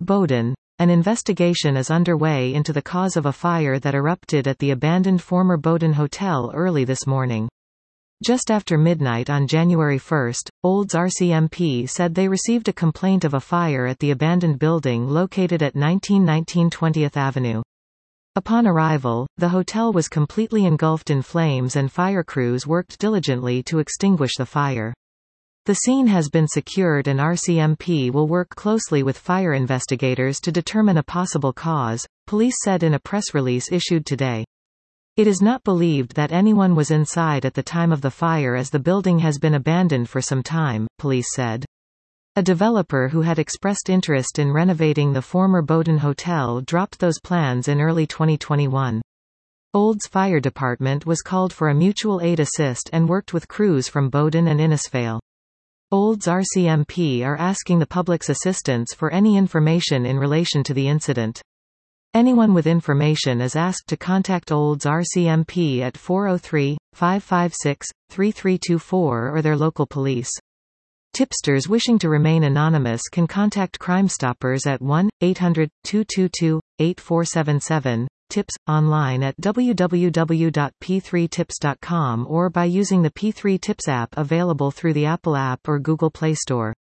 Bowdon. An investigation is underway into the cause of a fire that erupted at the abandoned former Bowdon Hotel early this morning. Just after midnight on January 1, Olds RCMP said they received a complaint of a fire at the abandoned building located at 1919 20th Avenue. Upon arrival, the hotel was completely engulfed in flames and fire crews worked diligently to extinguish the fire. The scene has been secured and RCMP will work closely with fire investigators to determine a possible cause, police said in a press release issued today. It is not believed that anyone was inside at the time of the fire as the building has been abandoned for some time, police said. A developer who had expressed interest in renovating the former Bowdon Hotel dropped those plans in early 2021. Olds Fire Department was called for a mutual aid assist and worked with crews from Bowdon and Innisfail. Olds RCMP are asking the public's assistance for any information in relation to the incident. Anyone with information is asked to contact Olds RCMP at 403-556-3324 or their local police. Tipsters wishing to remain anonymous can contact Crime Stoppers at 1-800-222-8477, tips, online at www.p3tips.com or by using the P3 Tips app available through the Apple App or Google Play Store.